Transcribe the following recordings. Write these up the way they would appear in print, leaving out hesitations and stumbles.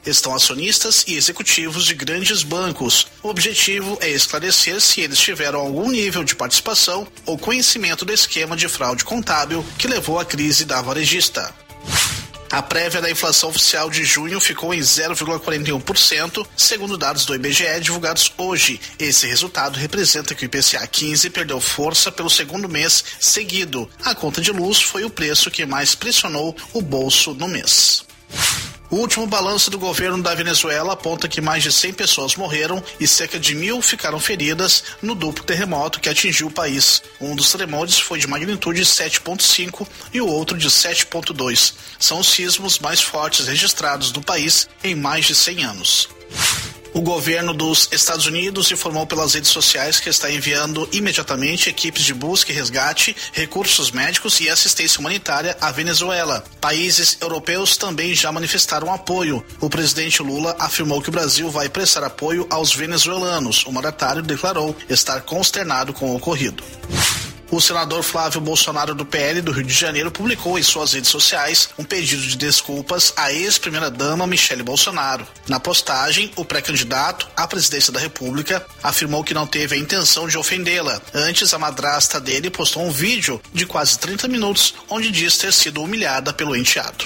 Estão acionistas e executivos de grandes bancos. O objetivo é esclarecer se eles tiveram algum nível de participação ou conhecimento do esquema de fraude contábil que levou à crise da varejista. A prévia da inflação oficial de junho ficou em 0,41%, segundo dados do IBGE divulgados hoje. Esse resultado representa que o IPCA 15 perdeu força pelo segundo mês seguido. A conta de luz foi o preço que mais pressionou o bolso no mês. O último balanço do governo da Venezuela aponta que mais de 100 pessoas morreram e cerca de 1.000 ficaram feridas no duplo terremoto que atingiu o país. Um dos tremores foi de magnitude 7,5 e o outro de 7,2. São os sismos mais fortes registrados no país em mais de 100 anos. O governo dos Estados Unidos informou pelas redes sociais que está enviando imediatamente equipes de busca e resgate, recursos médicos e assistência humanitária à Venezuela. Países europeus também já manifestaram apoio. O presidente Lula afirmou que o Brasil vai prestar apoio aos venezuelanos. O mandatário declarou estar consternado com o ocorrido. O senador Flávio Bolsonaro do PL do Rio de Janeiro publicou em suas redes sociais um pedido de desculpas à ex-primeira-dama Michele Bolsonaro. Na postagem, o pré-candidato à presidência da República afirmou que não teve a intenção de ofendê-la. Antes, a madrasta dele postou um vídeo de quase 30 minutos onde diz ter sido humilhada pelo enteado.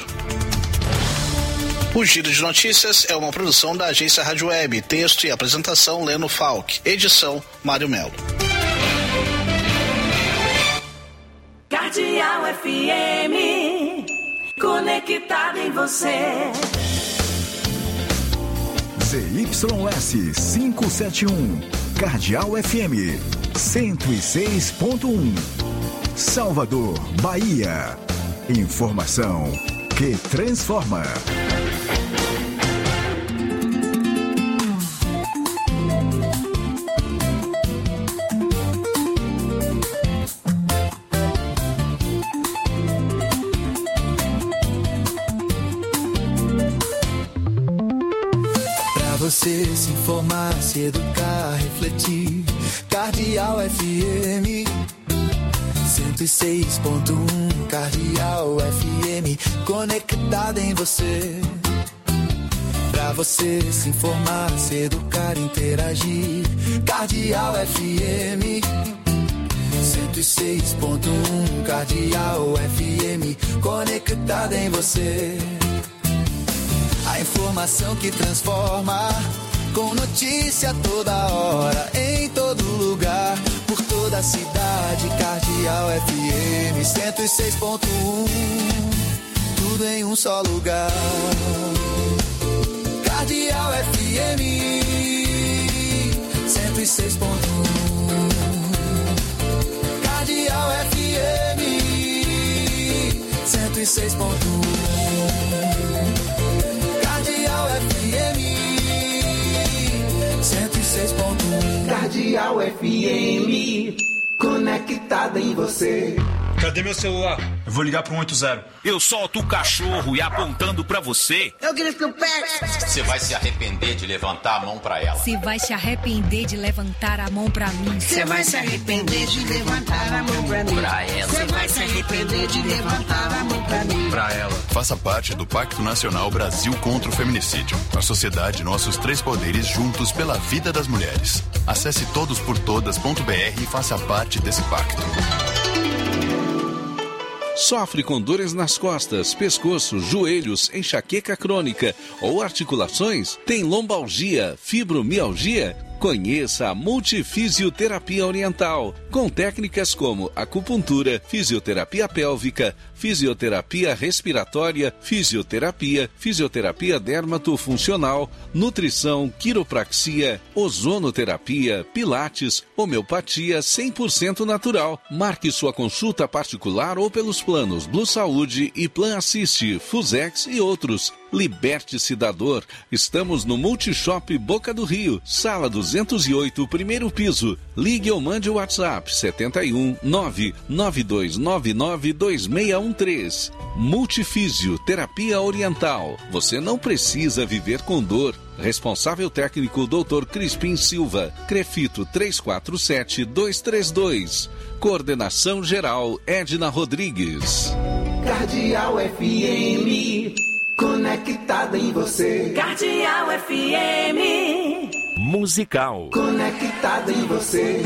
O Giro de Notícias é uma produção da agência Rádio Web. Texto e apresentação Leno Falck. Edição Mário Melo. Cardeal FM, conectado em você. ZYS 571, Cardeal FM 106.1, Salvador, Bahia. Informação que transforma. Você se informar, se educar, refletir. Cardeal FM 106.1, Cardeal FM, conectada em você. Pra você se informar, se educar, interagir. Cardeal FM 106.1, Cardeal FM, conectada em você. A informação que transforma, com notícia toda hora, em todo lugar, por toda a cidade. Cardeal FM 106.1, tudo em um só lugar. Cardeal FM 106.1, Cardeal FM 106.1, FM 106.1. Cardeal FM, conectada em você. Cadê meu celular? Eu vou ligar pro 180. Eu solto o cachorro e apontando pra você. Eu grito pet. Você vai se arrepender de levantar a mão pra ela. Você vai se arrepender de levantar a mão pra mim. Você vai se arrepender de levantar a mão pra mim. Pra ela. Você vai se arrepender de levantar a mão pra mim. Pra ela. Faça parte do Pacto Nacional Brasil contra o Feminicídio. A sociedade, nossos três poderes juntos pela vida das mulheres. Acesse todosportodas.br e faça parte desse pacto. Sofre com dores nas costas, pescoço, joelhos, enxaqueca crônica ou articulações? Tem lombalgia, fibromialgia? Conheça a Multifisioterapia Oriental, com técnicas como acupuntura, fisioterapia pélvica, fisioterapia respiratória, fisioterapia dermatofuncional, nutrição, quiropraxia, ozonoterapia, pilates, homeopatia 100% natural. Marque sua consulta particular ou pelos planos Blue Saúde e Plan Assist, Fusex e outros. Liberte-se da dor. Estamos no Multishop Boca do Rio, sala 208, primeiro piso. Ligue ou mande o WhatsApp 71 99299 2613. Multifísio Terapia Oriental. Você não precisa viver com dor. Responsável técnico Dr. Crispim Silva. Crefito 347232. Coordenação geral Edna Rodrigues. Cardeal FM, conectada em você. Cardeal FM. Musical. Conectada em você.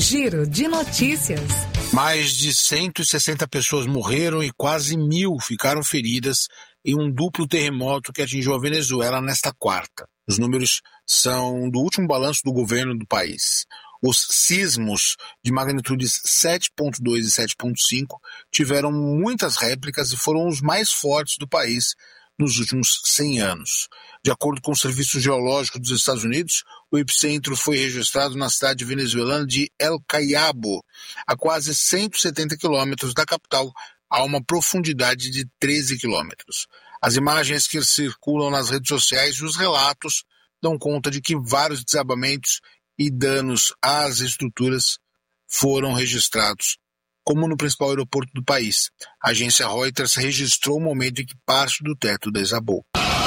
Giro de Notícias. Mais de 160 pessoas morreram e quase 1.000 ficaram feridas em um duplo terremoto que atingiu a Venezuela nesta quarta. Os números são do último balanço do governo do país. Os sismos de magnitudes 7.2 e 7.5 tiveram muitas réplicas e foram os mais fortes do país nos últimos 100 anos. De acordo com o Serviço Geológico dos Estados Unidos, o epicentro foi registrado na cidade venezuelana de El Cayabo, a quase 170 quilômetros da capital, a uma profundidade de 13 quilômetros. As imagens que circulam nas redes sociais e os relatos dão conta de que vários desabamentos e danos às estruturas foram registrados, como no principal aeroporto do país. A agência Reuters registrou o momento em que parte do teto desabou.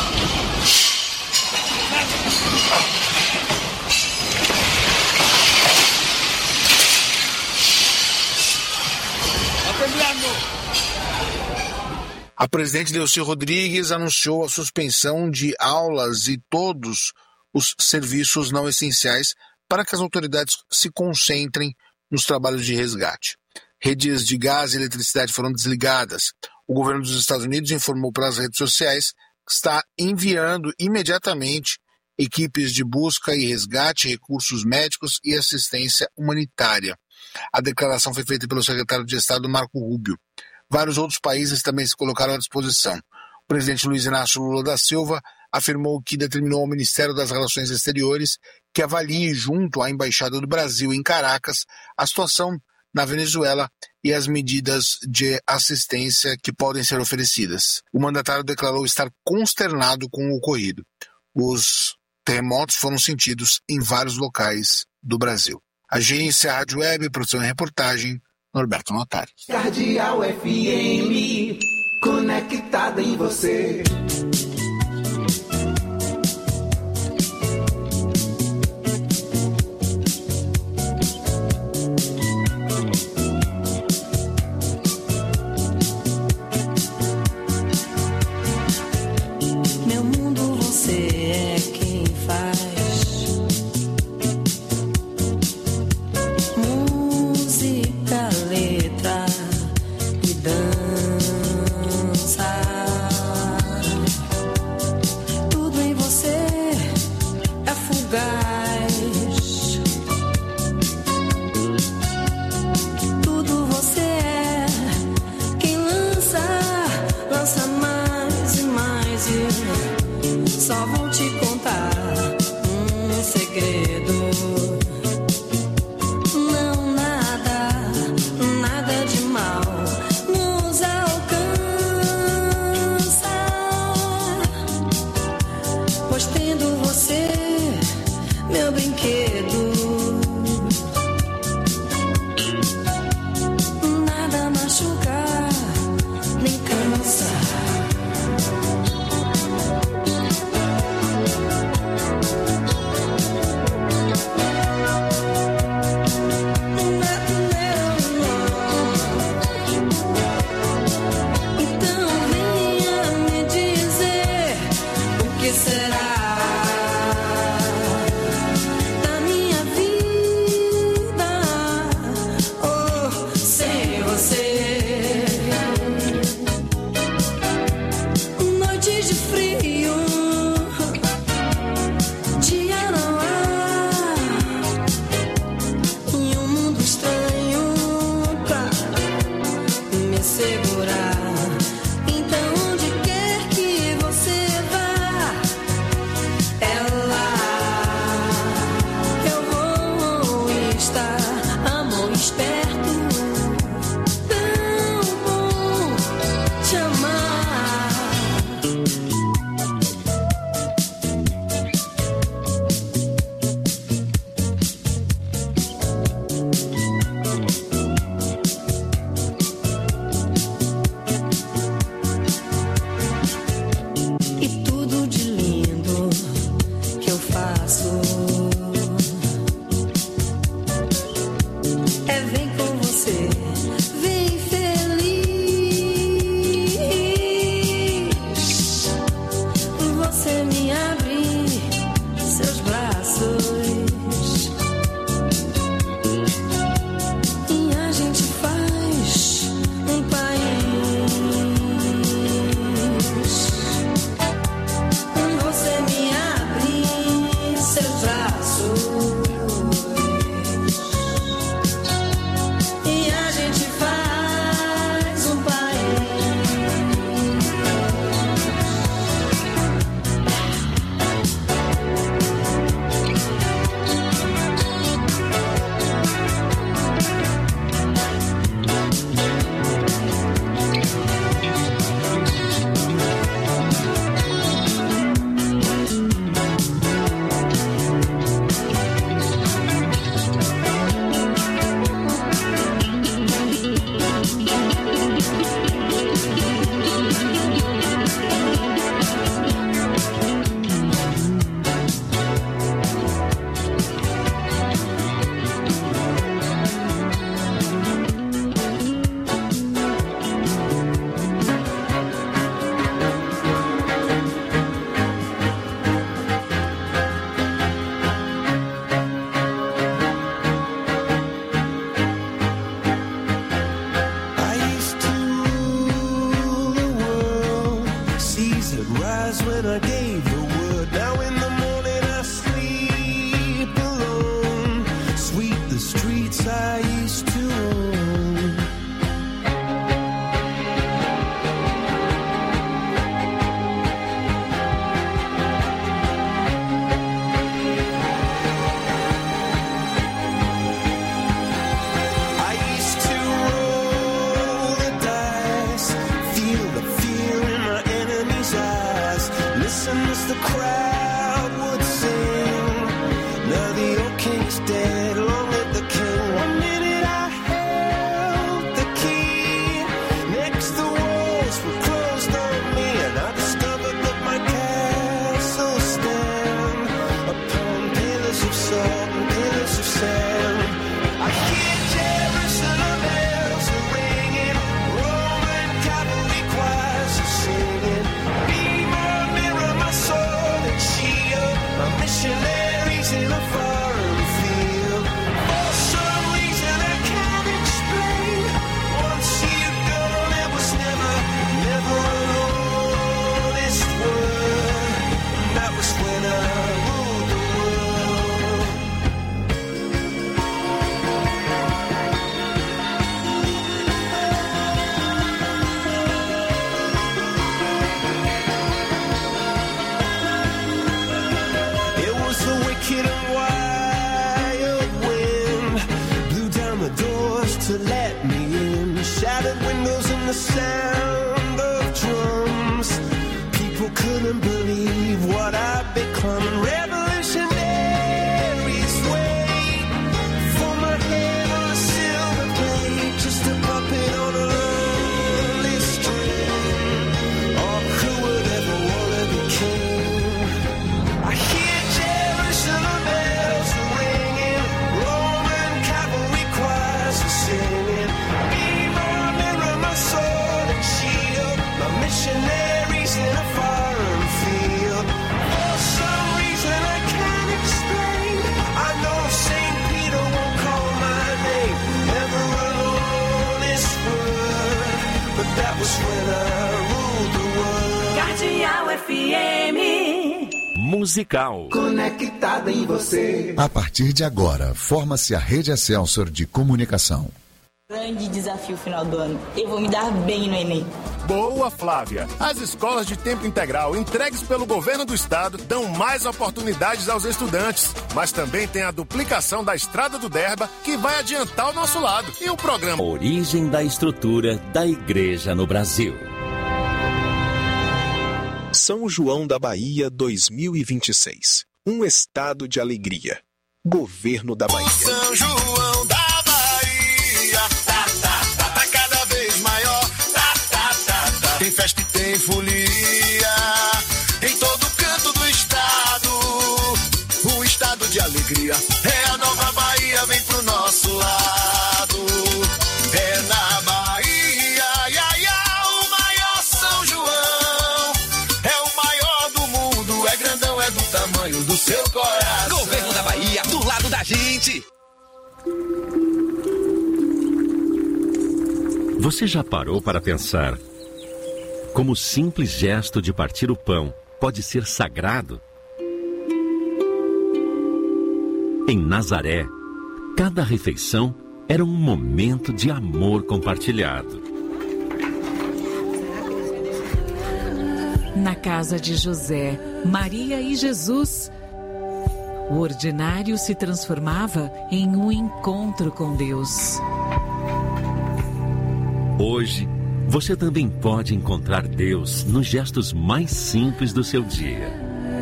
A presidente Delcy Rodrigues anunciou a suspensão de aulas e todos os serviços não essenciais para que as autoridades se concentrem nos trabalhos de resgate. Redes de gás e eletricidade foram desligadas. O governo dos Estados Unidos informou pelas redes sociais que está enviando imediatamente equipes de busca e resgate, recursos médicos e assistência humanitária. A declaração foi feita pelo secretário de Estado Marco Rubio. Vários outros países também se colocaram à disposição. O presidente Luiz Inácio Lula da Silva afirmou que determinou ao Ministério das Relações Exteriores que avalie junto à Embaixada do Brasil em Caracas a situação na Venezuela e as medidas de assistência que podem ser oferecidas. O mandatário declarou estar consternado com o ocorrido. Os terremotos foram sentidos em vários locais do Brasil. Agência Rádio Web, produção e reportagem, Norberto Notari. Cardeal FM, conectada em você. Meu mundo, você é quem faz. Música, letra e dança. Tudo em você é fugaz. Tudo você é quem lança mais e mais. E só vou te contar um segredo. Não, nada de mal nos alcança, pois tendo você, meu brinquedo, nada machuca nem cansa. and I gave the word. Now in the morning I sleep alone. Sweep the streets I used to own. I used to roll the dice, feel the fear in my enemy's eyes. Listen as the crowd would sing. Now the old king's dead, long live the king. 1 minute I held the key. Next the walls were closed on me, and I discovered that my castle stand upon pillars of salt and pillars of sand. I hear Jerusalem bells are ringing, Roman cavalry choirs are singing. Be my mirror, my sword and shield, my missionaries in a foreign field. For some reason I can't explain, once you've gone it was never, never an honest word. And that was when I ruled the world. It was a wicked and wild wind, blew down the doors to let me in, shattered windows and the sound of drums. People couldn't believe what I'd become. Revolutionaries wait for my head on a silver plate, just a puppet on a lonely string. Oh, who would ever want to be king? I hear Jerusalem bells are ringing, Roman cavalry choirs are singing. Be my mirror, my sword and shield, my missionaries in a foreign field. For some reason I can't explain, I know St. Peter won't call my name, never an honest word, but that was when I ruled the world. Cardeal FM. Musical. Conectada em você. A partir de agora, forma-se a Rede Excelsior de Comunicação. Grande desafio final do ano. Eu vou me dar bem no Enem. Boa, Flávia! As escolas de tempo integral entregues pelo governo do estado dão mais oportunidades aos estudantes, mas também tem a duplicação da Estrada do Derba, que vai adiantar o nosso lado. E o programa Origem da estrutura da Igreja no Brasil. São João da Bahia 2026. Um estado de alegria. Governo da Bahia. São João da Bahia, tá cada vez maior, tem festa e tem folia, em todo canto do estado, um estado de alegria. É a nova Bahia, vem pro nosso lado. É na Bahia, o maior São João, é o maior do mundo, é grandão, é do tamanho do seu coração. Governo da Bahia, do lado da gente. Você já parou para pensar como o simples gesto de partir o pão pode ser sagrado? Em Nazaré, cada refeição era um momento de amor compartilhado. Na casa de José, Maria e Jesus, o ordinário se transformava em um encontro com Deus. Hoje, você também pode encontrar Deus nos gestos mais simples do seu dia.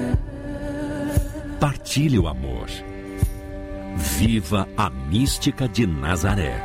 Partilhe o amor. Viva a mística de Nazaré.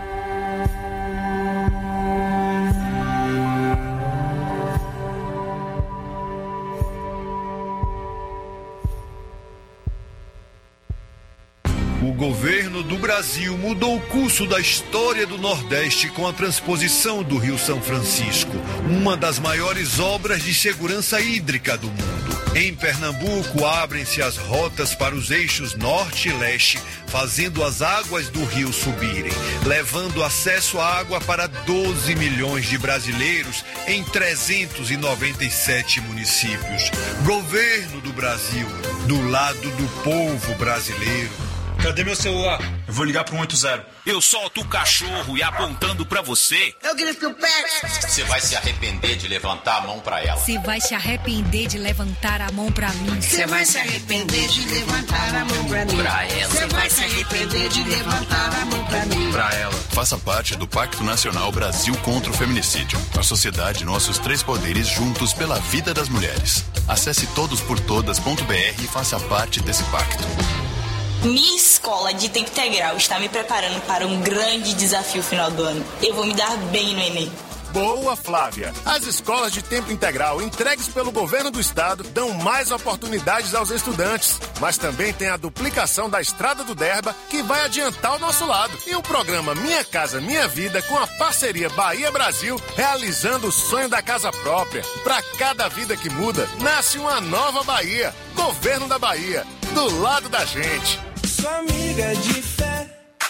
O governo do Brasil mudou o curso da história do Nordeste com a transposição do Rio São Francisco, uma das maiores obras de segurança hídrica do mundo. Em Pernambuco, abrem-se as rotas para os eixos norte e leste, fazendo as águas do rio subirem, levando acesso à água para 12 milhões de brasileiros em 397 municípios. Governo do Brasil, do lado do povo brasileiro. Cadê meu celular? Eu vou ligar pro 180. Eu solto o cachorro e apontando pra você. Eu grito pet. Você vai se arrepender de levantar a mão pra ela. Você vai se arrepender de levantar a mão pra mim. Você vai se arrepender de levantar a mão pra mim. Pra ela. Você vai se arrepender de levantar a mão pra mim. Pra ela. Faça parte do Pacto Nacional Brasil contra o Feminicídio. A sociedade, nossos três poderes juntos pela vida das mulheres. Acesse todosportodas.br e faça parte desse pacto. Minha escola de tempo integral está me preparando para um grande desafio final do ano. Eu vou me dar bem no Enem. Boa, Flávia! As escolas de tempo integral entregues pelo governo do estado dão mais oportunidades aos estudantes, mas também tem a duplicação da Estrada do Derba, que vai adiantar o nosso lado. E o programa Minha Casa Minha Vida, com a parceria Bahia-Brasil, realizando o sonho da casa própria. Para cada vida que muda, nasce uma nova Bahia. Governo da Bahia, do lado da gente. Sua amiga de fé,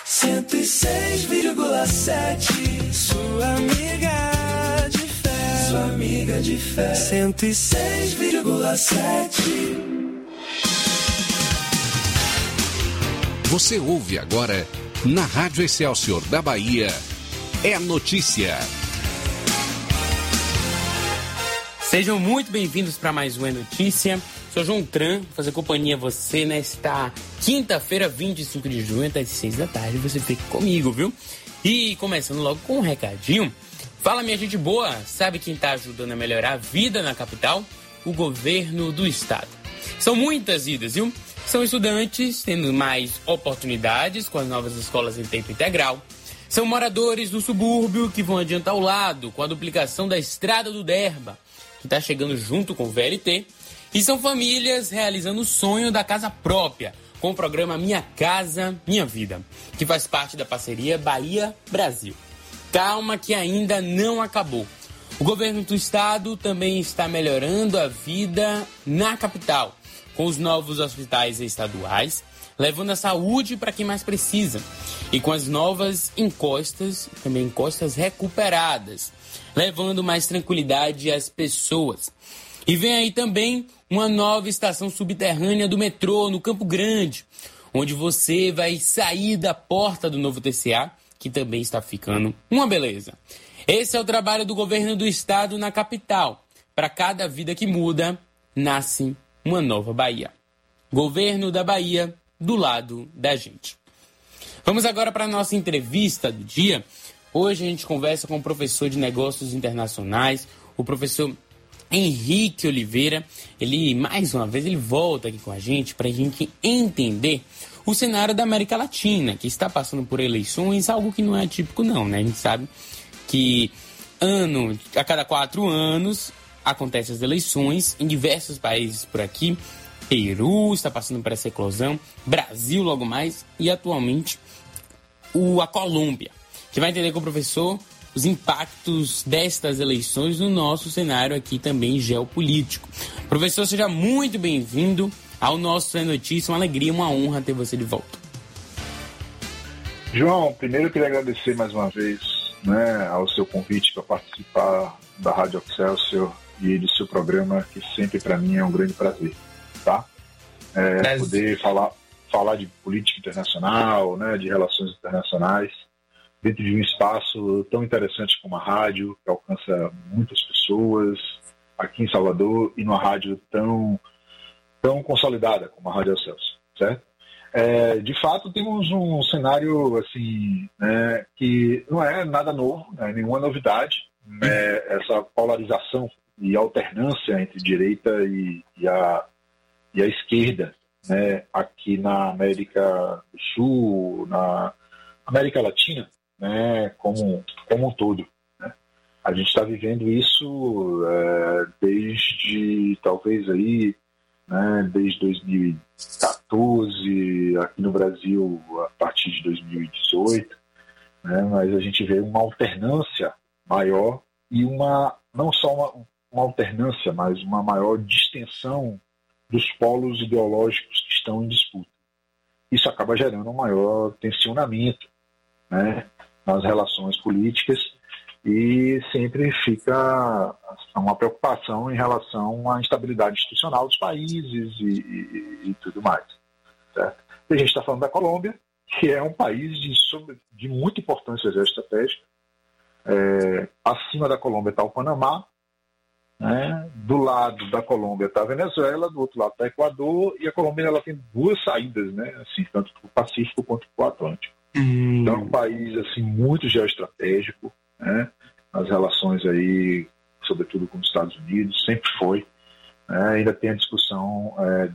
106,7. Sua amiga de fé, sua amiga de fé, 106,7. Você ouve agora, na Rádio Excelsior da Bahia, é notícia. Sejam muito bem-vindos para mais uma notícia. Sou João Tran, vou fazer companhia a você nesta quinta-feira, 25 de junho, às 6 da tarde. Você fica comigo, viu? E começando logo com um recadinho. Fala, minha gente boa, sabe quem está ajudando a melhorar a vida na capital? O governo do estado. São muitas idas, viu? São estudantes tendo mais oportunidades com as novas escolas em tempo integral. São moradores do subúrbio que vão adiantar o lado com a duplicação da Estrada do Derba, que está chegando junto com o VLT. E são famílias realizando o sonho da casa própria, com o programa Minha Casa Minha Vida, que faz parte da parceria Bahia-Brasil. Calma que ainda não acabou. O governo do estado também está melhorando a vida na capital, com os novos hospitais estaduais, levando a saúde para quem mais precisa. E com as novas encostas, também encostas recuperadas, levando mais tranquilidade às pessoas. E vem aí também uma nova estação subterrânea do metrô no Campo Grande, onde você vai sair da porta do novo TCA, que também está ficando uma beleza. Esse é o trabalho do governo do estado na capital. Para cada vida que muda, nasce uma nova Bahia. Governo da Bahia, do lado da gente. Vamos agora para a nossa entrevista do dia. Hoje a gente conversa com o professor de Negócios Internacionais, o professor Henrique Oliveira. Ele, mais uma vez, ele volta aqui com a gente para a gente entender o cenário da América Latina, que está passando por eleições, algo que não é típico não, né? A gente sabe que a cada 4 anos acontecem as eleições em diversos países por aqui. Peru está passando por essa eclosão, Brasil logo mais e atualmente a Colômbia, que vai entender com o professor os impactos destas eleições no nosso cenário aqui também geopolítico. Professor, seja muito bem-vindo ao nosso Notícia, uma alegria, uma honra ter você de volta. João, primeiro eu queria agradecer mais uma vez, ao seu convite para participar da Rádio Excelsior e do seu programa, que sempre para mim é um grande prazer, tá? Poder falar de política internacional, de relações internacionais, dentro de um espaço tão interessante como a rádio, que alcança muitas pessoas aqui em Salvador, e numa rádio tão consolidada como a Rádio Excelsior, certo? De fato, temos um cenário assim, que não é nada novo, nenhuma novidade, essa polarização e alternância entre direita e a esquerda, aqui na América do Sul, na América Latina, como um todo. A gente está vivendo isso desde, talvez aí, desde 2014, aqui no Brasil a partir de 2018, mas a gente vê uma alternância maior e não só uma alternância, mas uma maior distensão dos polos ideológicos que estão em disputa. Isso acaba gerando um maior tensionamento, né, nas relações políticas, e sempre fica uma preocupação em relação à instabilidade institucional dos países e tudo mais. Certo? E a gente está falando da Colômbia, que é um país de muita importância geoestratégica. Acima da Colômbia está o Panamá, né? Do lado da Colômbia está a Venezuela, do outro lado está o Equador, e a Colômbia ela tem duas saídas, né? Assim, tanto para o Pacífico quanto para o Atlântico. Então é um país assim, muito geoestratégico, né? As relações aí, sobretudo com os Estados Unidos, sempre foi. Ainda tem a discussão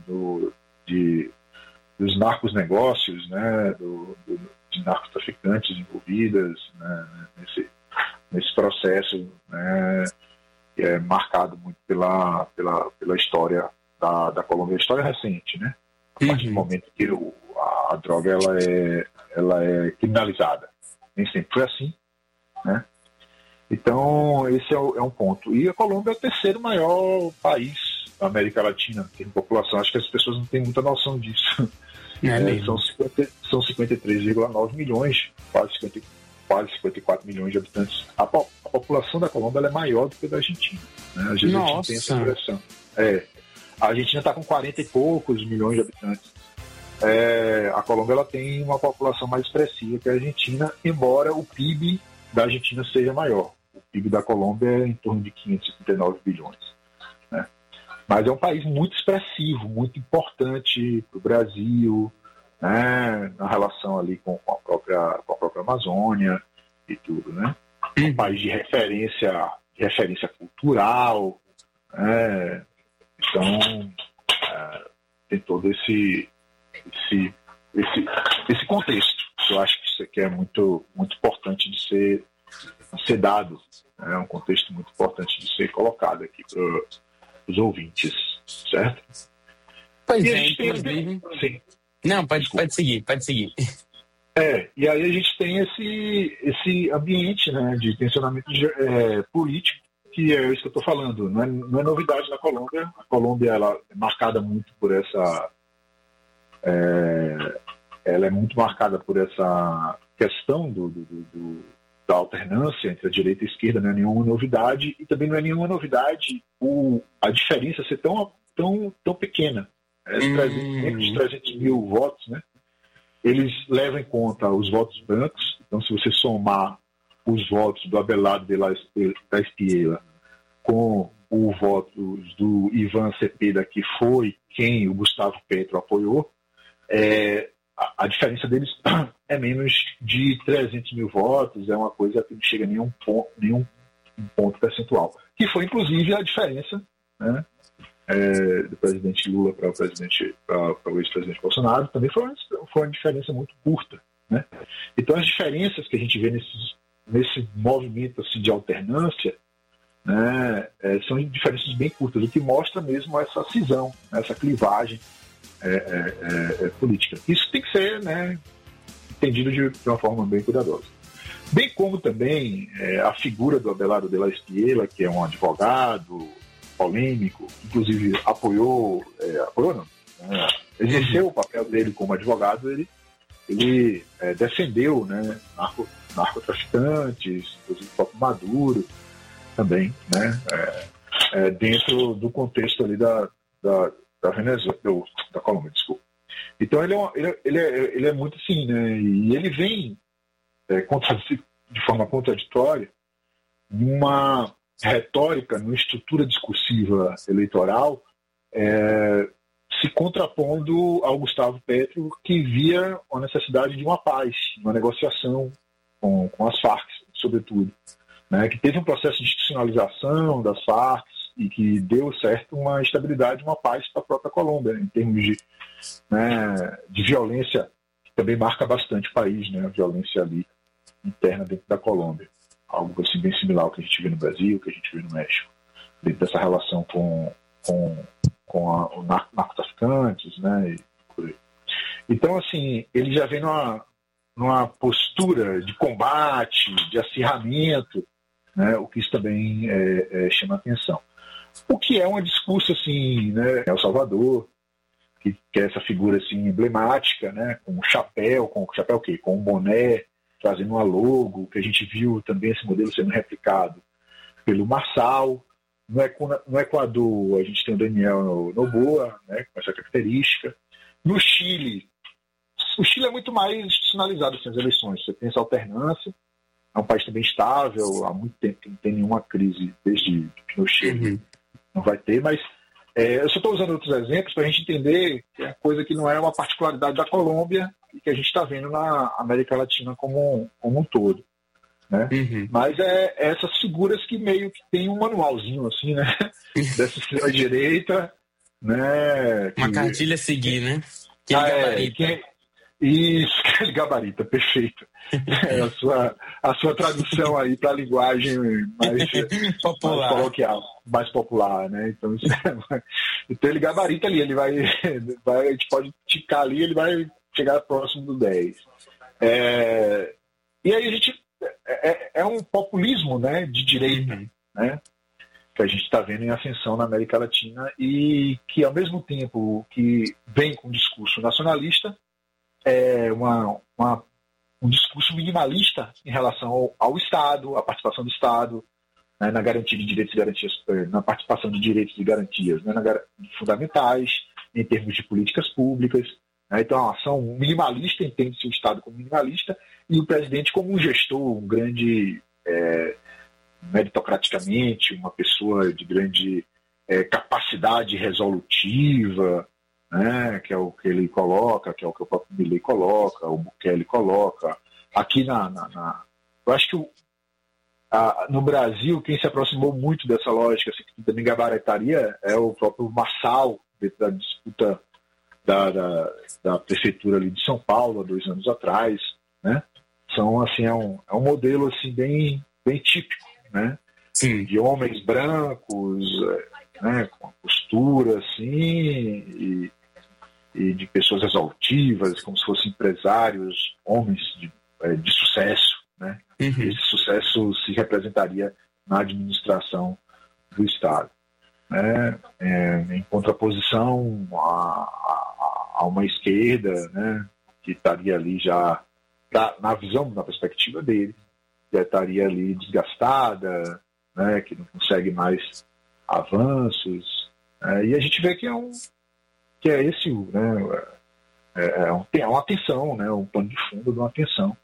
dos narcos-negócios, né? De narcotraficantes envolvidas, né? nesse processo, né? Que é marcado muito pela história da Colômbia, a história recente, né? A partir do momento que a droga ela é criminalizada. Nem sempre foi assim, né? Então, esse é um ponto. E a Colômbia é o terceiro maior país da América Latina, em população. Acho que as pessoas não têm muita noção disso. São 53,9 milhões, quase 54 milhões de habitantes. A população da Colômbia ela é maior do que a da Argentina, né? Às vezes a gente tem essa impressão. A Argentina está com 40 e poucos milhões de habitantes. A Colômbia ela tem uma população mais expressiva que a Argentina, embora o PIB da Argentina seja maior. O PIB da Colômbia é em torno de 559 bilhões. Né? Mas é um país muito expressivo, muito importante para o Brasil, né? Na relação ali com a própria Amazônia e tudo. Né? Um país de referência cultural. Né? Então, tem todo esse contexto. Eu acho que isso aqui é muito, muito importante de ser dado. É um contexto muito importante de ser colocado aqui para os ouvintes, certo? Pois é, inclusive... Sim. Não, pode seguir. E aí a gente tem esse ambiente, né, de tensionamento político, que é isso que eu estou falando. Não é novidade na Colômbia. A Colômbia ela é marcada muito por essa... ela é muito marcada por essa questão da alternância entre a direita e a esquerda. Não é nenhuma novidade, e também não é nenhuma novidade a diferença ser tão pequena. De 300 mil votos, né? Eles levam em conta os votos brancos. Então, se você somar os votos do Abelardo da Espiela com os votos do Ivan Cepeda, que foi quem o Gustavo Petro apoiou, a diferença deles é menos de 300 mil votos, é uma coisa que não chega a nenhum ponto percentual. Que foi, inclusive, a diferença, né, do presidente Lula para o ex-presidente Bolsonaro, também foi uma diferença muito curta. Né? Então, as diferenças que a gente vê nesse movimento assim, de alternância, né, são diferenças bem curtas, o que mostra mesmo essa cisão, essa clivagem política. Isso tem que ser, né, entendido de uma forma bem cuidadosa. Bem como também a figura do Abelardo de la Espiela, que é um advogado polêmico, inclusive exerceu o papel dele como advogado, ele defendeu, né, narcotraficantes, inclusive o próprio Maduro também, né, dentro do contexto ali da Venezuela, da Colômbia, desculpa. Então ele é muito assim, né, e ele vem de forma contraditória numa retórica, numa estrutura discursiva eleitoral, se contrapondo ao Gustavo Petro, que via a necessidade de uma paz, uma negociação com as Farc, sobretudo, né, que teve um processo de institucionalização das Farc e que deu certo uma estabilidade, uma paz para a própria Colômbia, em termos de violência, que também marca bastante o país, né, a violência ali interna dentro da Colômbia. Algo assim bem similar ao que a gente vê no Brasil, que a gente vê no México, dentro dessa relação com os narcotraficantes, né, e por aí. Então, assim, ele já vem numa postura de combate, de acirramento, né, o que isso também chama atenção. O que é um discurso assim, né? El Salvador, que é essa figura assim emblemática, né? Com um chapéu, com o quê? Com um boné, trazendo uma logo, que a gente viu também esse modelo sendo replicado pelo Marçal. No Equador, a gente tem o Daniel Noboa, né? Com essa característica. No Chile, o Chile é muito mais institucionalizado assim, as eleições. Você tem essa alternância, é um país também estável, há muito tempo que não tem nenhuma crise desde Pinochet, não vai ter, mas eu só estou usando outros exemplos para a gente entender que é coisa que não é uma particularidade da Colômbia e que a gente está vendo na América Latina como um todo. Né? Mas essas figuras que meio que tem um manualzinho assim, né? Dessa extrema-direita, né? Uma cartilha a seguir, né? Isso, aquele gabarito, perfeito. A sua tradução aí para a linguagem mais popular. Mais coloquial, mais popular, né? Então, então ele gabarita ali, ele vai, a gente pode ticar ali, ele vai chegar próximo do 10. E aí a gente é um populismo, né, de direita, né, que a gente está vendo em ascensão na América Latina e que, ao mesmo tempo que vem com um discurso nacionalista, um discurso minimalista em relação ao Estado, à participação do Estado, né, na garantia de direitos e garantias, na participação de direitos e garantias, né, fundamentais, em termos de políticas públicas. Né, então, a ação minimalista, entende-se o Estado como minimalista, e o presidente como um gestor, um grande, meritocraticamente, uma pessoa de grande capacidade resolutiva, né, que é o que ele coloca, que é o que o próprio Milei coloca, o Bukele coloca. Aqui eu acho que no Brasil, quem se aproximou muito dessa lógica, assim, que também gabaritaria, é o próprio Marçal, dentro da disputa da prefeitura ali de São Paulo, há 2 anos atrás, né? Assim, é um modelo assim, bem típico, né? Sim. De homens brancos, né? Com uma postura assim, e de pessoas exaltivas, como se fossem empresários, homens de sucesso, né? Esse sucesso se representaria na administração do Estado, né? Em contraposição a uma esquerda, né? Que estaria ali já, na visão, na perspectiva dele, já estaria ali desgastada, né? Que não consegue mais avanços, e a gente vê que é esse, né? É uma tensão, né? Um pano de fundo de uma tensão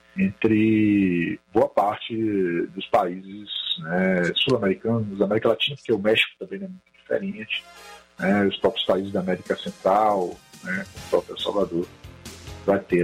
entre boa parte dos países, né, sul-americanos, da América Latina, porque o México também é muito diferente, né, os próprios países da América Central, né, o próprio El Salvador, vai ter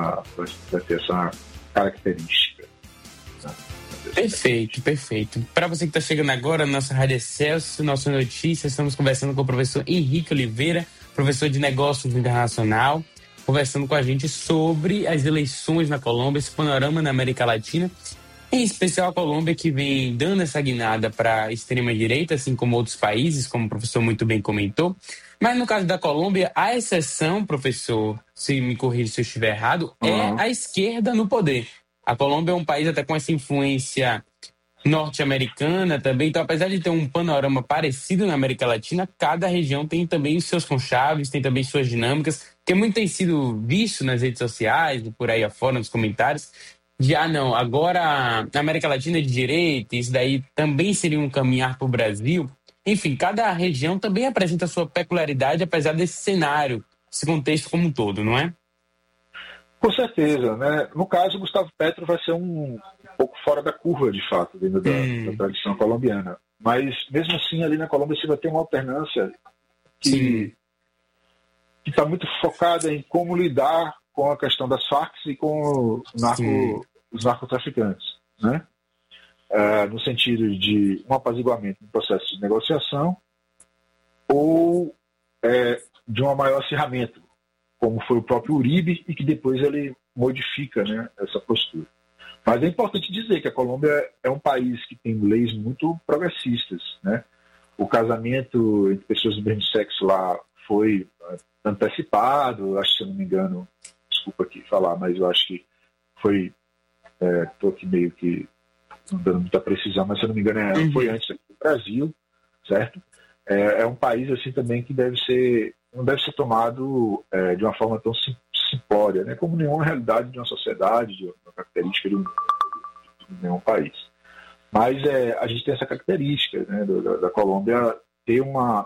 essa característica. Né? Perfeito. Para você que está chegando agora, nossa Rádio Excelsior, nossa notícia, estamos conversando com o professor Henrique Oliveira, professor de Negócios Internacional, conversando com a gente sobre as eleições na Colômbia, esse panorama na América Latina, em especial a Colômbia, que vem dando essa guinada para a extrema-direita, assim como outros países, como o professor muito bem comentou. Mas no caso da Colômbia, a exceção, professor, se me corrija se eu estiver errado, é a esquerda no poder. A Colômbia é um país até com essa influência norte-americana também, então apesar de ter um panorama parecido na América Latina, cada região tem também os seus conchaves, tem também suas dinâmicas, que muito tem sido visto nas redes sociais e por aí afora, nos comentários, de não, agora a América Latina é de direita, isso daí também seria um caminhar para o Brasil. Enfim, cada região também apresenta a sua peculiaridade, apesar desse cenário, esse contexto como um todo, não é? Com certeza, né? No caso, o Gustavo Petro vai ser um pouco fora da curva, de fato, dentro da tradição colombiana. Mas, mesmo assim, ali na Colômbia você vai ter uma alternância que está muito focada em como lidar com a questão das Farc e com os narcotraficantes, né? No sentido de um apaziguamento no processo de negociação ou de um maior acirramento, como foi o próprio Uribe, e que depois ele modifica, né, essa postura. Mas é importante dizer que a Colômbia é um país que tem leis muito progressistas, né? O casamento entre pessoas do mesmo sexo lá foi antecipado, acho que, se eu não me engano, desculpa aqui falar, mas eu acho que foi, estou aqui meio que não dando muita precisão, mas se eu não me engano foi antes aqui do Brasil, certo? É um país assim também que não deve ser tomado de uma forma tão simplória, né? Como nenhuma realidade de uma sociedade, de uma característica de nenhum país. Mas a gente tem essa característica, né, da Colômbia ter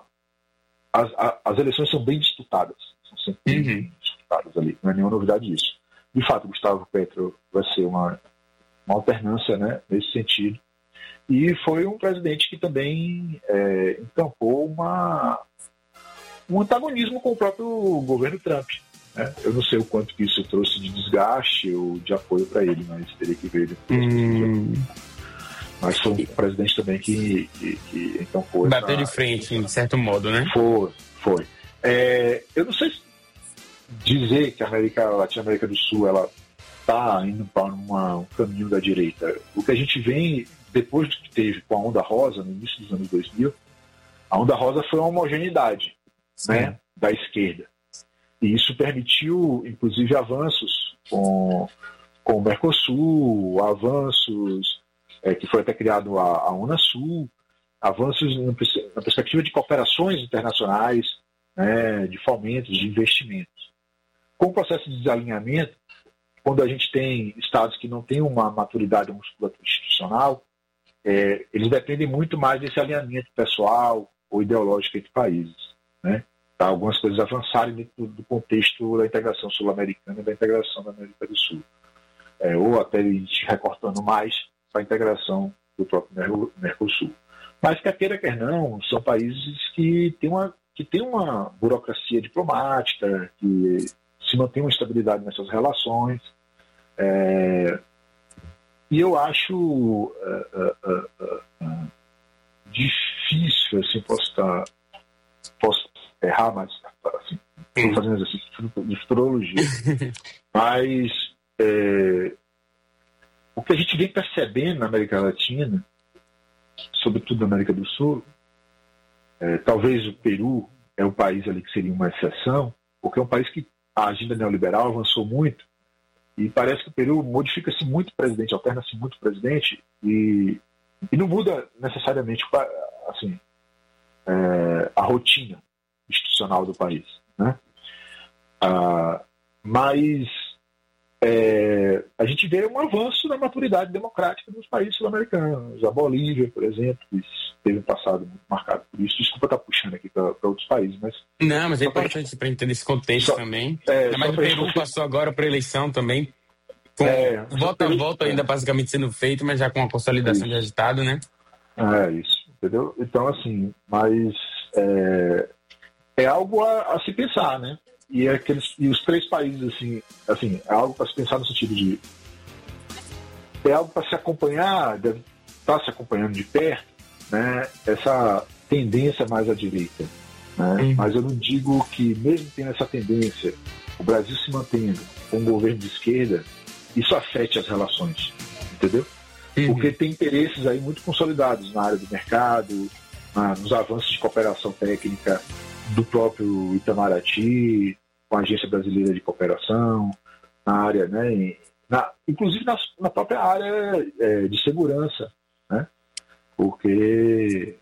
as eleições são bem disputadas, são sempre bem disputadas ali, não é nenhuma novidade isso. De fato, Gustavo Petro vai ser uma alternância, né, nesse sentido. E foi um presidente que também encampou um antagonismo com o próprio governo Trump. Né? Eu não sei o quanto que isso trouxe de desgaste ou de apoio para ele, mas teria que ver depois. Mas foi um presidente também que encampou. Bateu de frente, de certo modo, né? Foi. Eu não sei dizer que a Latinoamérica do Sul ela está indo para um caminho da direita. O que a gente vem, depois do que teve com a Onda Rosa, no início dos anos 2000, a Onda Rosa foi uma homogeneidade, né, da esquerda. E isso permitiu, inclusive, avanços com o Mercosul, avanços que foi até criado a Unasul, avanços na perspectiva de cooperações internacionais, né, de fomentos, de investimentos. Com o processo de desalinhamento, quando a gente tem estados que não têm uma maturidade, uma musculatura institucional, eles dependem muito mais desse alinhamento pessoal ou ideológico entre países, né? Para algumas coisas avançarem dentro do contexto da integração sul-americana e da integração da América do Sul. Ou até recortando mais para a integração do próprio Mercosul. Mas quer queira, quer não, são países que têm uma burocracia diplomática, que se mantém uma estabilidade nessas relações. E eu acho difícil, assim, posso errar, mas assim, estou fazendo exercício de futurologia. Mas o que a gente vem percebendo na América Latina, sobretudo na América do Sul, talvez o Peru é um país ali que seria uma exceção, porque é um país que a agenda neoliberal avançou muito e parece que o Peru modifica-se muito o presidente, alterna-se muito o presidente e não muda necessariamente assim, a rotina institucional do país, né? Mas a gente vê um avanço na maturidade democrática dos países sul-americanos. A Bolívia, por exemplo, que teve um passado muito marcado por isso. Desculpa estar puxando aqui para outros países, mas... Não, mas é importante para entender esse contexto também. Mas o Peru passou agora para a eleição também. Volta a volta ainda basicamente sendo feito, mas já com a consolidação de agitado, né? Isso, entendeu? Então, assim, mas é algo a se pensar, né? E os três países, assim, é algo para se pensar no sentido de... É algo para se acompanhar, deve estar se acompanhando de perto, né, essa tendência mais à direita. Né? Mas eu não digo que, mesmo tendo essa tendência, o Brasil se mantendo com um governo de esquerda, isso afete as relações, entendeu? Porque tem interesses aí muito consolidados na área do mercado, nos avanços de cooperação técnica do próprio Itamaraty, com a Agência Brasileira de Cooperação, na área, né, inclusive na própria área de segurança, né, porque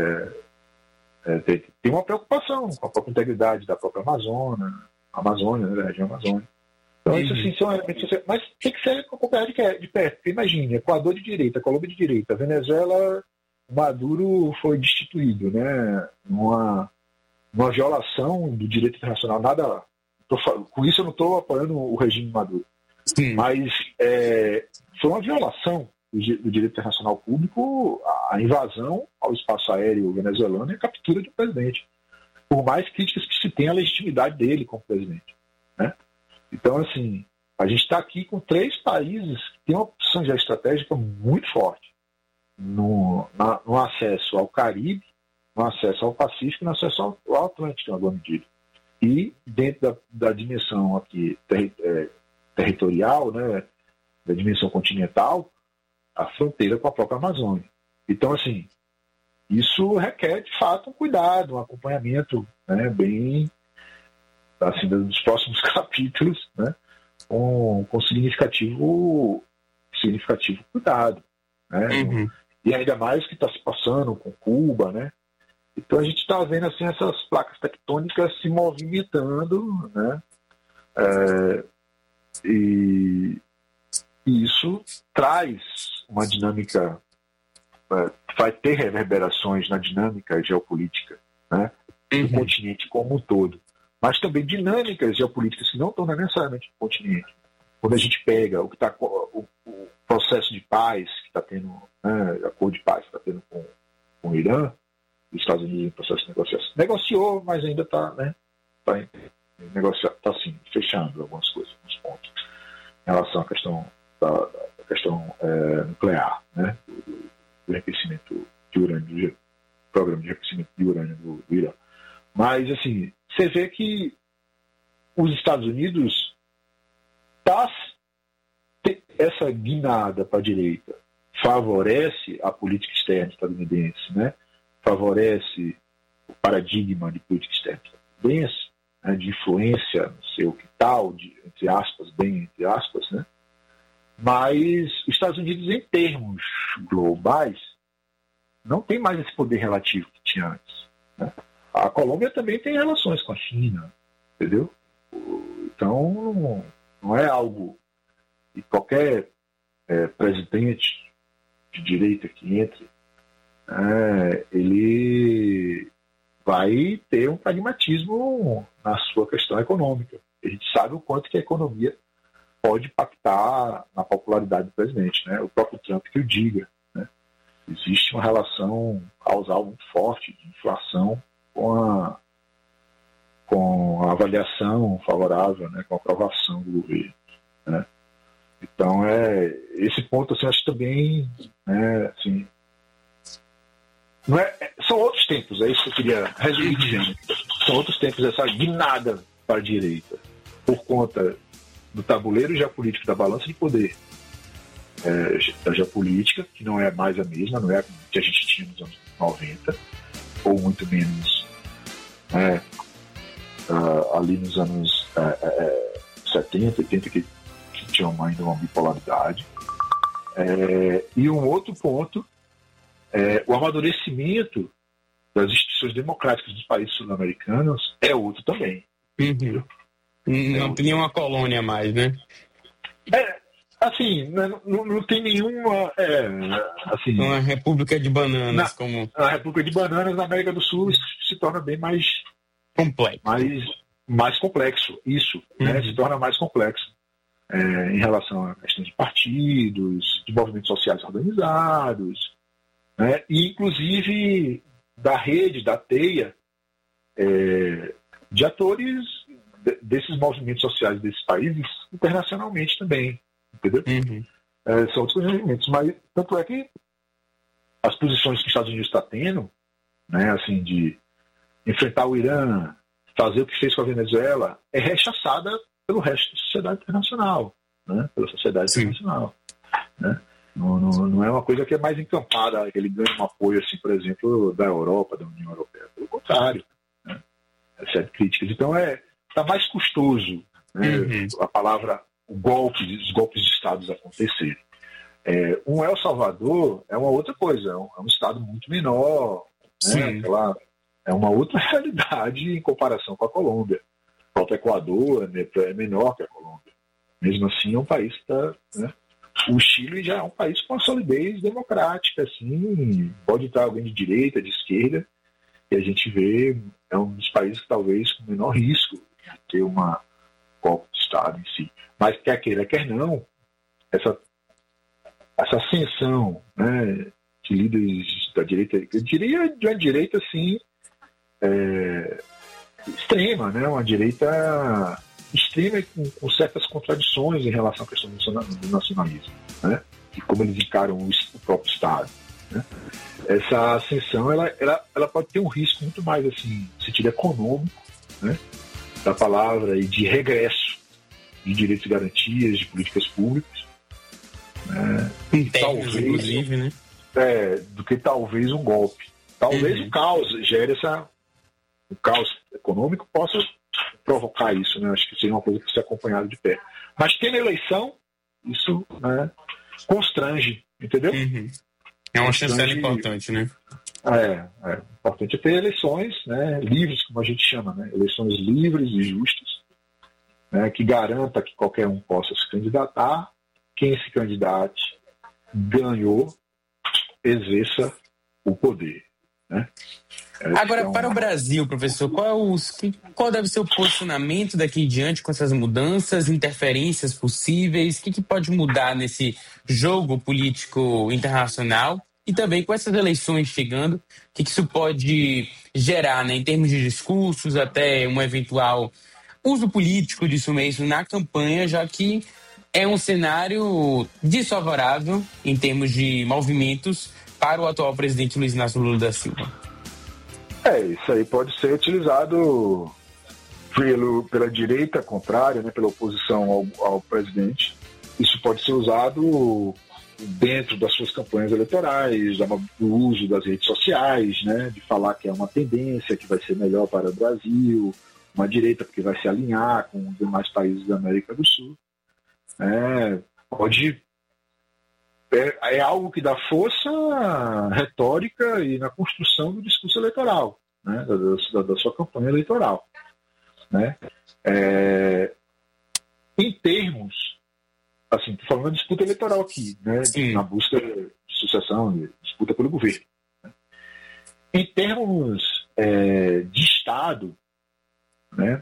tem uma preocupação com a própria integridade da própria Amazônia, né, da região Amazônia. Então, isso assim, são elementos, mas tem que ser acompanhado de perto. Porque imagine, Equador de direita, Colômbia de direita, Venezuela, Maduro foi destituído, né, numa violação do direito internacional, nada... Com isso eu não estou apoiando o regime Maduro. Sim. Mas foi uma violação do direito internacional público, a invasão ao espaço aéreo venezuelano e a captura de um presidente. Por mais críticas que se tenha à legitimidade dele como presidente. Né? Então, assim, a gente está aqui com três países que têm uma opção geoestratégica muito forte no acesso ao Caribe, no acesso ao Pacífico e no acesso ao Atlântico, em alguma medida. E dentro da dimensão aqui territorial, né, da dimensão continental, a fronteira com a própria Amazônia. Então, assim, isso requer, de fato, um cuidado, um acompanhamento, né, bem, assim, dos próximos capítulos, né, com significativo cuidado. Né? E ainda mais o que está se passando com Cuba, né? Então a gente está vendo assim, essas placas tectônicas se movimentando, né? E isso traz uma dinâmica, vai ter reverberações na dinâmica geopolítica, né, do continente como um todo, mas também dinâmicas geopolíticas que não estão necessariamente no continente. Quando a gente pega o processo de paz que está tendo, né, acordo de paz que está tendo com o Irã, os Estados Unidos em processo de negociação. Negociou, mas ainda está, né, está assim, fechando algumas coisas, alguns pontos em relação à questão da questão nuclear, né, do enriquecimento de urânio, do programa de enriquecimento de urânio do Irã. Mas, assim, você vê que os Estados Unidos essa guinada para a direita favorece a política externa estadunidense, né? Favorece o paradigma de política externa estadunidense, né? De influência, não sei o que tal, entre aspas, bem entre aspas, né? Mas os Estados Unidos, em termos globais, não tem mais esse poder relativo que tinha antes, né? A Colômbia também tem relações com a China, entendeu? Então, não é algo que qualquer presidente de direita que entre, ele vai ter um pragmatismo na sua questão econômica. A gente sabe o quanto que a economia pode impactar na popularidade do presidente, né? O próprio Trump que o diga, né? Existe uma relação causal muito forte de inflação com a avaliação favorável, né? Com a aprovação do governo, né? Então, esse ponto, assim, acho que também, né, assim, não são outros tempos, é isso que eu queria resumir dizendo. São outros tempos, essa guinada para a direita, por conta do tabuleiro geopolítico da balança de poder da geopolítica, que não é mais a mesma, não é a que a gente tinha nos anos 90, ou muito menos ali nos anos 70, 80, que tinham ainda uma bipolaridade. E um outro ponto, o amadurecimento das instituições democráticas dos países sul-americanos é outro também. Não tem nenhuma colônia mais, né? Assim, não tem nenhuma... assim, uma república de bananas. A república de bananas na América do Sul se torna bem mais... complexo. Mais complexo, isso, né? Se torna mais complexo. Em relação à questão de partidos, de movimentos sociais organizados, né? E inclusive da rede, da teia de atores desses movimentos sociais desses países internacionalmente também, entendeu? São outros movimentos, mas tanto é que as posições que os Estados Unidos está tendo, né, assim, de enfrentar o Irã, fazer o que fez com a Venezuela, é rechaçada pelo resto da sociedade internacional, né? Pela sociedade internacional, né? Não é uma coisa que é mais encampada, que ele ganha um apoio, assim, por exemplo, da Europa, da União Europeia. Pelo contrário, né? Recebe críticas. Então está mais custoso, né? A palavra os golpes de estados acontecerem. Um El Salvador é uma outra coisa, é um estado muito menor, né? É uma outra realidade em comparação com a Colômbia. O próprio Equador é menor que a Colômbia. Mesmo assim, é um país que está... Né? O Chile já é um país com uma solidez democrática, assim, pode estar alguém de direita, de esquerda, e a gente vê, é um dos países talvez com menor risco de ter uma golpe de Estado em si. Mas quer queira, quer não, essa ascensão, né, de líderes da direita, eu diria de uma direita assim, extrema, né, uma direita extrema e com certas contradições em relação à questão do nacionalismo, né, e como eles encaram o próprio Estado, né. Essa ascensão ela pode ter um risco muito mais assim, no sentido econômico, né, da palavra, e de regresso de direitos e garantias, de políticas públicas, né, talvez, inclusive, né, do que talvez um golpe. Talvez o caos gere o caos econômico possa provocar isso, né? Acho que seria uma coisa que ser acompanhado de perto. Mas tendo eleição, isso, né, constrange, entendeu? É uma chancela importante, né? É importante é ter eleições, né, livres, como a gente chama, né, eleições livres e justas, né, que garanta que qualquer um possa se candidatar, quem se candidate ganhou, exerça o poder. Né? Agora, para o Brasil, professor, qual deve ser o posicionamento daqui em diante com essas mudanças, interferências possíveis? O que pode mudar nesse jogo político internacional? E também com essas eleições chegando, o que isso pode gerar, né, em termos de discursos, até um eventual uso político disso mesmo na campanha, já que é um cenário desfavorável em termos de movimentos para o atual presidente Luiz Inácio Lula da Silva. Isso aí pode ser utilizado pela direita contrária, né, pela oposição ao presidente. Isso pode ser usado dentro das suas campanhas eleitorais, do uso das redes sociais, né, de falar que é uma tendência, que vai ser melhor para o Brasil, uma direita porque vai se alinhar com os demais países da América do Sul. É algo que dá força retórica e na construção do discurso eleitoral, né, da sua campanha eleitoral. Né? Em termos, assim, estou falando de disputa eleitoral aqui, né, na busca de sucessão, de disputa pelo governo. Né? Em termos de Estado, né,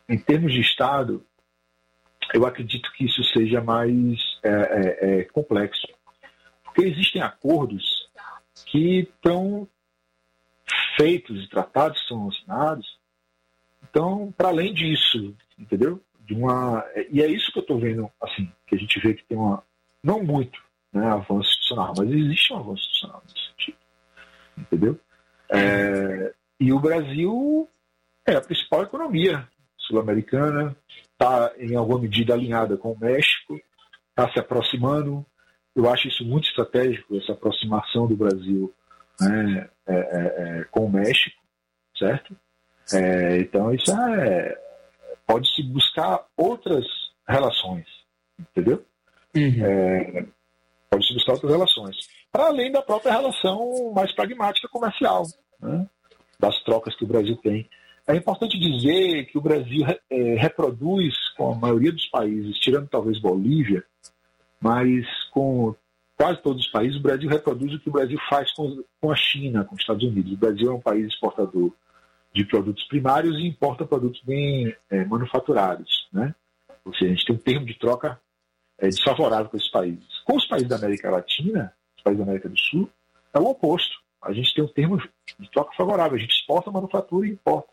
eu acredito que isso seja mais complexo. Porque existem acordos que estão feitos e tratados que são assinados. Então, para além disso, entendeu? E é isso que eu estou vendo, assim, que a gente vê que tem não muito, né, avanço institucional, mas existe um avanço institucional nesse sentido. Entendeu? E o Brasil é a principal economia sul-americana, está em alguma medida alinhada com o México, está se aproximando. Eu acho isso muito estratégico, essa aproximação do Brasil, né, com o México, certo? Então isso pode-se buscar outras relações, entendeu? Pode-se buscar outras relações, para além da própria relação mais pragmática comercial, né, das trocas que o Brasil tem. É importante dizer que o Brasil reproduz com a maioria dos países, tirando talvez Bolívia, mas com quase todos os países, o Brasil reproduz o que o Brasil faz com a China, com os Estados Unidos. O Brasil é um país exportador de produtos primários e importa produtos bem manufaturados. Né? Ou seja, a gente tem um termo de troca desfavorável com esses países. Com os países da América Latina, os países da América do Sul, é o oposto. A gente tem um termo de troca favorável. A gente exporta manufatura e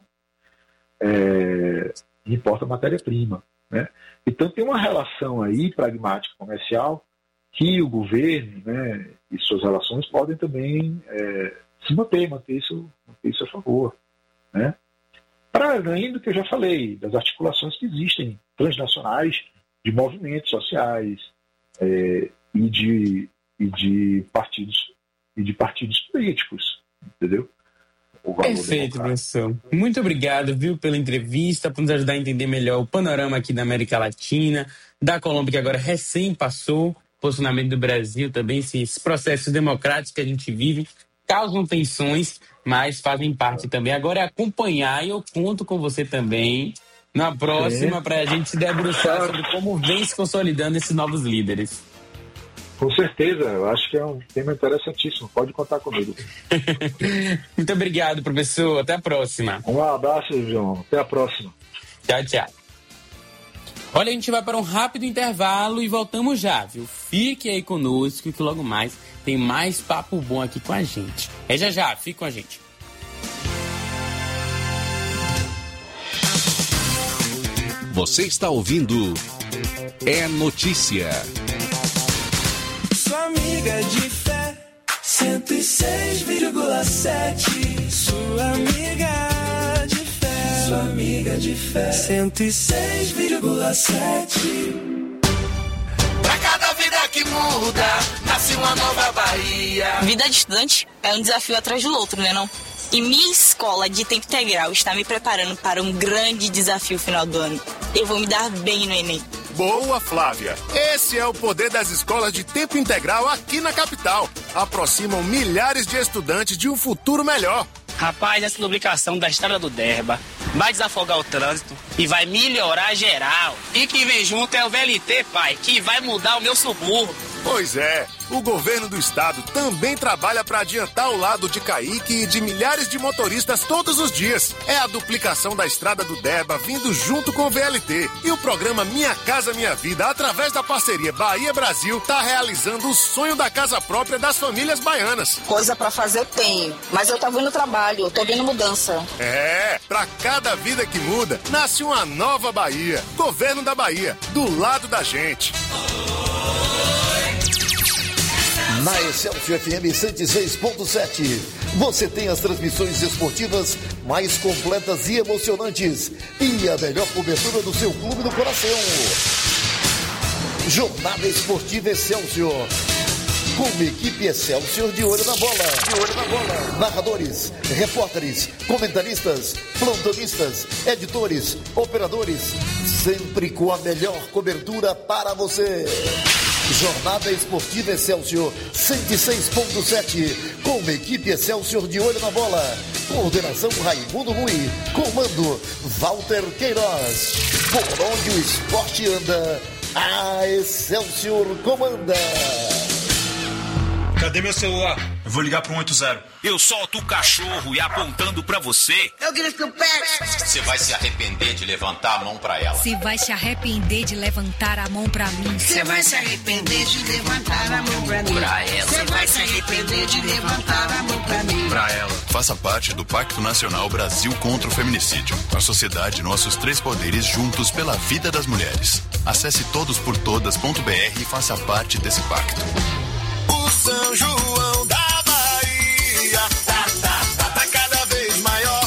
importa matéria-prima. Né? Então tem uma relação aí pragmática comercial que o governo, né, e suas relações podem também se manter isso a favor. Né? Para além do que eu já falei, das articulações que existem transnacionais de movimentos sociais e de partidos políticos, entendeu? Perfeito, professor. Muito obrigado, viu, pela entrevista, por nos ajudar a entender melhor o panorama aqui da América Latina, da Colômbia, que agora recém passou, posicionamento do Brasil também, esses processos democráticos que a gente vive, causam tensões, mas fazem parte também. Agora é acompanhar, e eu conto com você também na próxima, para a gente se debruçar sobre como vem se consolidando esses novos líderes. Com certeza, eu acho que é um tema interessantíssimo. Pode contar comigo. Muito obrigado, professor. Até a próxima. Um abraço, João. Até a próxima. Tchau, tchau. Olha, a gente vai para um rápido intervalo e voltamos já, viu? Fique aí conosco que logo mais tem mais papo bom aqui com a gente. Já, fique com a gente. Você está ouvindo Notícia. Sua amiga de fé, 106,7. Sua amiga de fé, sua amiga de fé, 106,7. Pra cada vida que muda, nasce uma nova Bahia. Vida de estudante é um desafio atrás do outro, né não? E minha escola de tempo integral está me preparando para um grande desafio final do ano. Eu vou me dar bem no Enem. Boa, Flávia. Esse é o poder das escolas de tempo integral aqui na capital. Aproximam milhares de estudantes de um futuro melhor. Rapaz, essa duplicação da estrada do Derba vai desafogar o trânsito e vai melhorar geral. E que vem junto é o VLT, pai, que vai mudar o meu subúrbio. Pois é, o governo do estado também trabalha para adiantar o lado de Caíque e de milhares de motoristas todos os dias. É a duplicação da estrada do Derba vindo junto com o VLT. E o programa Minha Casa Minha Vida, através da parceria Bahia-Brasil, está realizando o sonho da casa própria das famílias baianas. Coisa para fazer eu tenho, mas eu tô vendo trabalho, tô vendo mudança. É, pra cada vida que muda, nasce uma nova Bahia. Governo da Bahia, do lado da gente. Na Excelsior FM 106.7, você tem as transmissões esportivas mais completas e emocionantes e a melhor cobertura do seu clube do coração. Jornada Esportiva Excelsior. Com equipe Excelsior de olho na bola. De olho na bola. Narradores, repórteres, comentaristas, plantonistas, editores, operadores, sempre com a melhor cobertura para você. Jornada Esportiva Excelsior 106.7, com a equipe Excelsior de olho na bola. Coordenação Raimundo Rui, comando Walter Queiroz. Por onde o esporte anda, a Excelsior comanda. Cadê meu celular? Eu vou ligar pro 180. Eu solto o cachorro e apontando pra você. Eu grito pet. Você vai se arrepender de levantar a mão pra ela. Se vai se arrepender de levantar a mão pra mim. Você vai se arrepender de levantar a mão pra mim. Pra ela. Você vai se arrepender de levantar a mão pra mim. Pra ela. Faça parte do Pacto Nacional Brasil contra o Feminicídio. A sociedade, nossos três poderes juntos pela vida das mulheres. Acesse todosportodas.br e faça parte desse pacto. O São João da Bahia tá cada vez maior.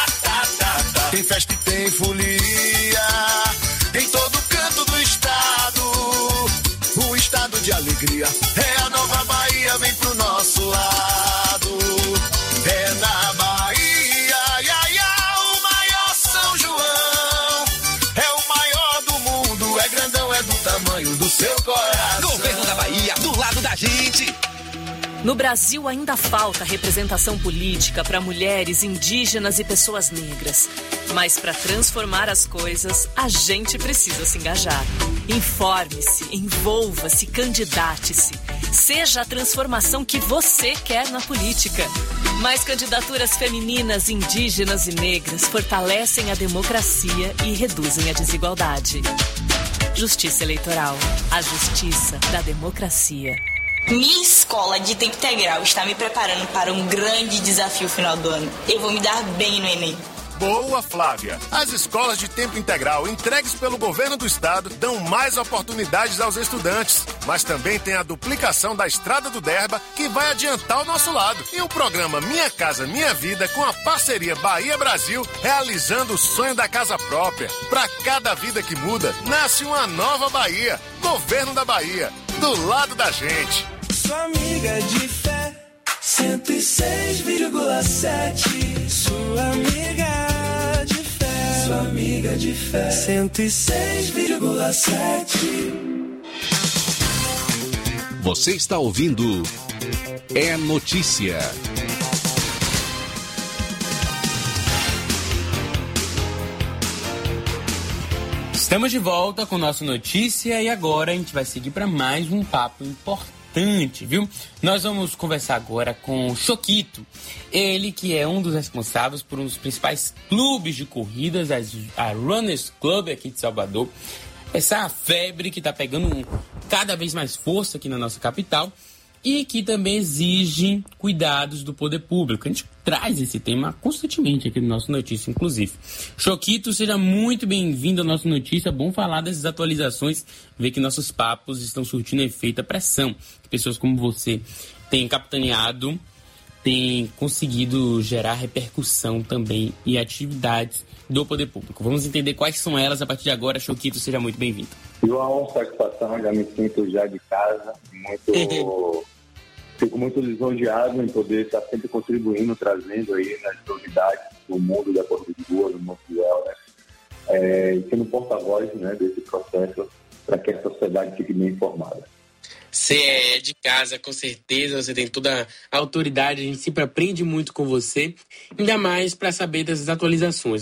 Tem festa e tem folia em todo canto do estado. Um estado de alegria. É a nova Bahia, vem pro nosso lado. É na Bahia, o maior São João. É o maior do mundo, é grandão, é do tamanho do seu coração. Governo da Bahia, do lado da gente. No Brasil ainda falta representação política para mulheres, indígenas e pessoas negras. Mas para transformar as coisas, a gente precisa se engajar. Informe-se, envolva-se, candidate-se. Seja a transformação que você quer na política. Mais candidaturas femininas, indígenas e negras fortalecem a democracia e reduzem a desigualdade. Justiça Eleitoral. A justiça da democracia. Minha escola de tempo integral está me preparando para um grande desafio final do ano. Eu vou me dar bem no Enem. Boa, Flávia. As escolas de tempo integral entregues pelo governo do estado dão mais oportunidades aos estudantes, mas também tem a duplicação da estrada do Derba, que vai adiantar o nosso lado. E o programa Minha Casa Minha Vida, com a parceria Bahia-Brasil, realizando o sonho da casa própria. Para cada vida que muda, nasce uma nova Bahia. Governo da Bahia, do lado da gente. Sua amiga de fé, 106,7. Sua amiga de fé, sua amiga de fé, 106,7. Você está ouvindo É Notícia. Estamos de volta com nossa notícia e agora a gente vai seguir para mais um papo importante, viu? Nós vamos conversar agora com o Choquito, ele que é um dos responsáveis por um dos principais clubes de corridas, a Runners Club aqui de Salvador. Essa febre que está pegando cada vez mais força aqui na nossa capital e que também exige cuidados do poder público. A gente traz esse tema constantemente aqui no nosso Notícia, inclusive. Choquito, seja muito bem-vindo ao nosso Notícia. Bom falar dessas atualizações, ver que nossos papos estão surtindo efeito, a pressão que pessoas como você têm capitaneado, têm conseguido gerar repercussão também e atividades do poder público. Vamos entender quais são elas a partir de agora. Choquito, seja muito bem-vindo. João, satisfação, já me sinto já de casa, fico muito lisonjeado em poder estar sempre contribuindo, trazendo aí nas novidades do mundo da corrida de rua, do mundo do wellness, sendo porta-voz, né, desse processo para que a sociedade fique bem informada. Você é de casa, com certeza, você tem toda a autoridade, a gente sempre aprende muito com você, ainda mais para saber dessas atualizações.